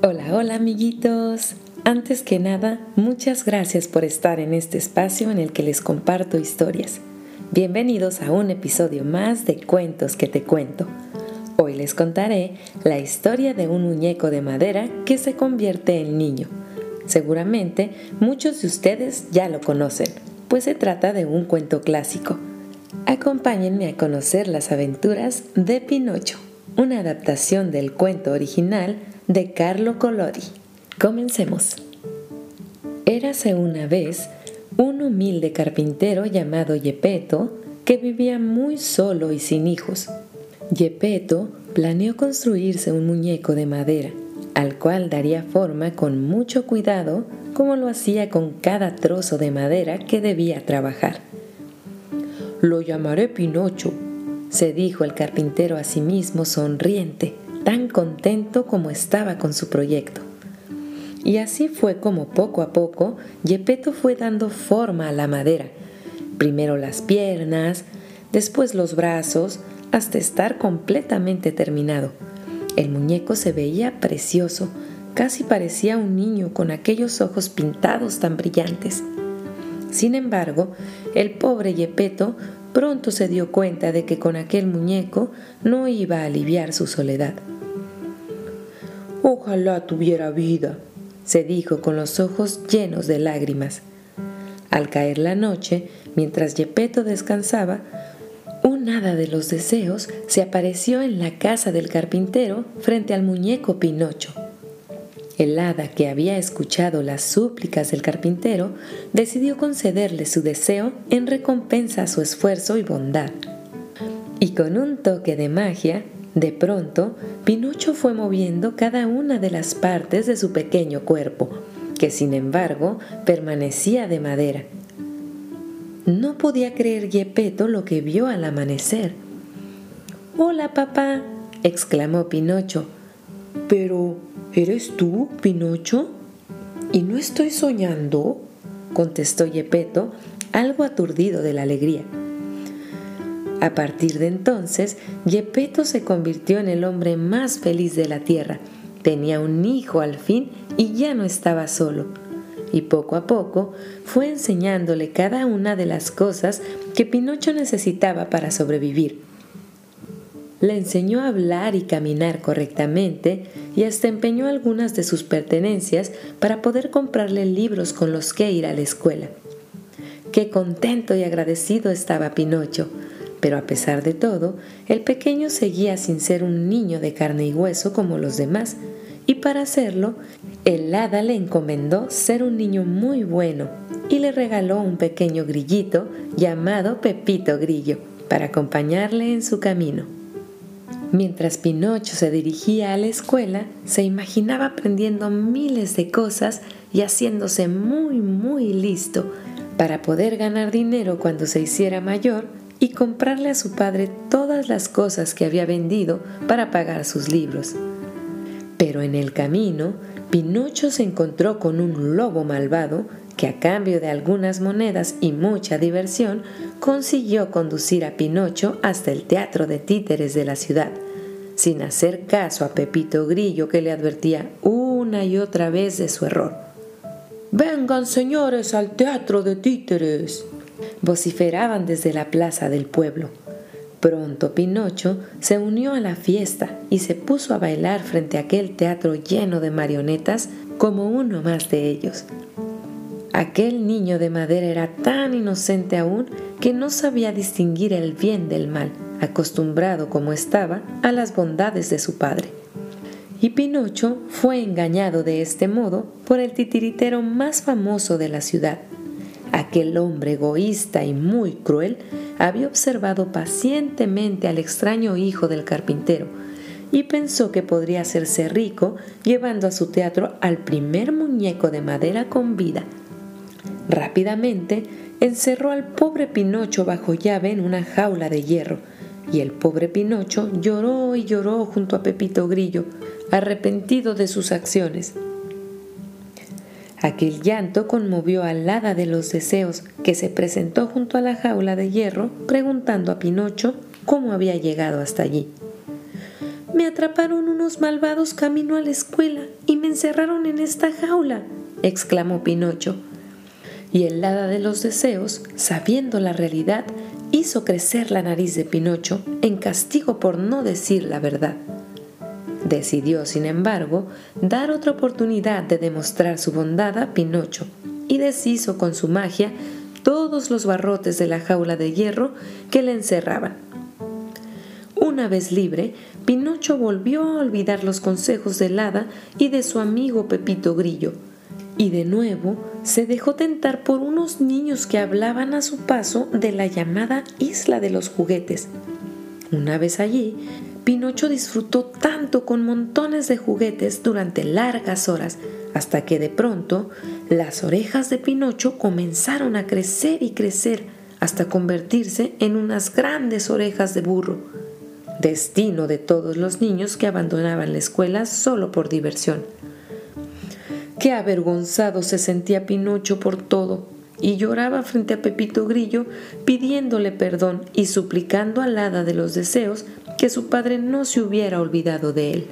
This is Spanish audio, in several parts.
Hola, hola amiguitos. Antes que nada, muchas gracias por estar en este espacio en el que les comparto historias. Bienvenidos a un episodio más de Cuentos que te cuento. Hoy les contaré la historia de un muñeco de madera que se convierte en niño. Seguramente muchos de ustedes ya lo conocen, pues se trata de un cuento clásico. Acompáñenme a conocer las aventuras de Pinocho, una adaptación del cuento original de Carlo Collodi. Comencemos. Érase una vez un humilde carpintero llamado Geppetto que vivía muy solo y sin hijos. Geppetto planeó construirse un muñeco de madera, al cual daría forma con mucho cuidado, como lo hacía con cada trozo de madera que debía trabajar. «Lo llamaré Pinocho», se dijo el carpintero a sí mismo sonriente, tan contento como estaba con su proyecto. Y así fue como poco a poco Geppetto fue dando forma a la madera. Primero las piernas, después los brazos, hasta estar completamente terminado. El muñeco se veía precioso, casi parecía un niño con aquellos ojos pintados tan brillantes. Sin embargo, el pobre Geppetto pronto se dio cuenta de que con aquel muñeco no iba a aliviar su soledad. «Ojalá tuviera vida», se dijo con los ojos llenos de lágrimas. Al caer la noche, mientras Geppetto descansaba, un hada de los deseos se apareció en la casa del carpintero frente al muñeco Pinocho. El hada, que había escuchado las súplicas del carpintero, decidió concederle su deseo en recompensa a su esfuerzo y bondad. Y con un toque de magia, de pronto, Pinocho fue moviendo cada una de las partes de su pequeño cuerpo, que sin embargo permanecía de madera. No podía creer Geppetto lo que vio al amanecer. «¡Hola, papá!», exclamó Pinocho. «¿Pero eres tú, Pinocho? ¿Y no estoy soñando?», contestó Geppetto, algo aturdido de la alegría. A partir de entonces, Geppetto se convirtió en el hombre más feliz de la tierra. Tenía un hijo al fin y ya no estaba solo. Y poco a poco fue enseñándole cada una de las cosas que Pinocho necesitaba para sobrevivir. Le enseñó a hablar y caminar correctamente y hasta empeñó algunas de sus pertenencias para poder comprarle libros con los que ir a la escuela. Qué contento y agradecido estaba Pinocho, pero a pesar de todo, el pequeño seguía sin ser un niño de carne y hueso como los demás, y para hacerlo, el hada le encomendó ser un niño muy bueno y le regaló un pequeño grillito llamado Pepito Grillo para acompañarle en su camino. Mientras Pinocho se dirigía a la escuela, se imaginaba aprendiendo miles de cosas y haciéndose muy listo para poder ganar dinero cuando se hiciera mayor y comprarle a su padre todas las cosas que había vendido para pagar sus libros. Pero en el camino, Pinocho se encontró con un lobo malvado que, a cambio de algunas monedas y mucha diversión, consiguió conducir a Pinocho hasta el teatro de títeres de la ciudad, sin hacer caso a Pepito Grillo, que le advertía una y otra vez de su error. «¡Vengan, señores, al teatro de títeres!», vociferaban desde la plaza del pueblo. Pronto Pinocho se unió a la fiesta y se puso a bailar frente a aquel teatro lleno de marionetas como uno más de ellos. Aquel niño de madera era tan inocente aún que no sabía distinguir el bien del mal, acostumbrado como estaba a las bondades de su padre. Y Pinocho fue engañado de este modo por el titiritero más famoso de la ciudad. Aquel hombre egoísta y muy cruel había observado pacientemente al extraño hijo del carpintero y pensó que podría hacerse rico llevando a su teatro al primer muñeco de madera con vida. Rápidamente encerró al pobre Pinocho bajo llave en una jaula de hierro, y el pobre Pinocho lloró y lloró junto a Pepito Grillo, arrepentido de sus acciones. Aquel llanto conmovió al hada de los deseos, que se presentó junto a la jaula de hierro preguntando a Pinocho cómo había llegado hasta allí. me atraparon unos malvados camino a la escuela y me encerraron en esta jaula, exclamó Pinocho. Y el hada de los deseos, sabiendo la realidad, hizo crecer la nariz de Pinocho en castigo por no decir la verdad. Decidió, sin embargo, dar otra oportunidad de demostrar su bondad a Pinocho y deshizo con su magia todos los barrotes de la jaula de hierro que le encerraban. Una vez libre, Pinocho volvió a olvidar los consejos del hada y de su amigo Pepito Grillo, y de nuevo se dejó tentar por unos niños que hablaban a su paso de la llamada Isla de los Juguetes. Una vez allí, Pinocho disfrutó tanto con montones de juguetes durante largas horas, hasta que de pronto las orejas de Pinocho comenzaron a crecer y crecer hasta convertirse en unas grandes orejas de burro, destino de todos los niños que abandonaban la escuela solo por diversión. Qué avergonzado se sentía Pinocho por todo, y lloraba frente a Pepito Grillo pidiéndole perdón y suplicando al hada de los deseos que su padre no se hubiera olvidado de él.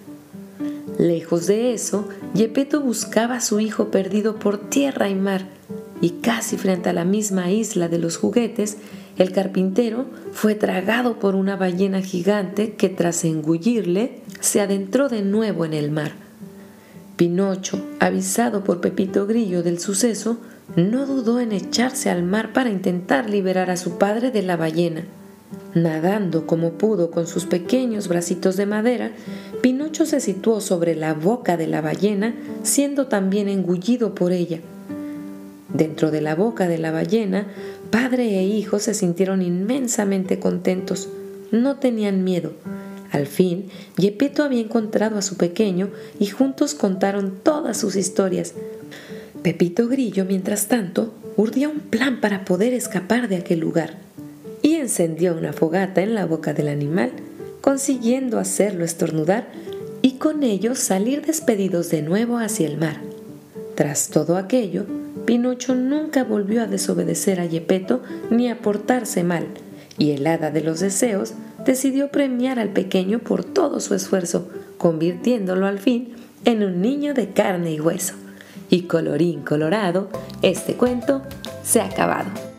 Lejos de eso, Gepetto buscaba a su hijo perdido por tierra y mar, y casi frente a la misma isla de los juguetes, el carpintero fue tragado por una ballena gigante que, tras engullirle, se adentró de nuevo en el mar. Pinocho, avisado por Pepito Grillo del suceso, no dudó en echarse al mar para intentar liberar a su padre de la ballena. Nadando como pudo con sus pequeños bracitos de madera, Pinocho se situó sobre la boca de la ballena, siendo también engullido por ella. Dentro de la boca de la ballena, padre e hijo se sintieron inmensamente contentos. No tenían miedo. Al fin, Gepetto había encontrado a su pequeño y juntos contaron todas sus historias. Pepito Grillo, mientras tanto, urdía un plan para poder escapar de aquel lugar y encendió una fogata en la boca del animal, consiguiendo hacerlo estornudar y con ello salir despedidos de nuevo hacia el mar. Tras todo aquello, Pinocho nunca volvió a desobedecer a Gepetto ni a portarse mal, y el hada de los deseos decidió premiar al pequeño por todo su esfuerzo, convirtiéndolo al fin en un niño de carne y hueso. Y colorín colorado, este cuento se ha acabado.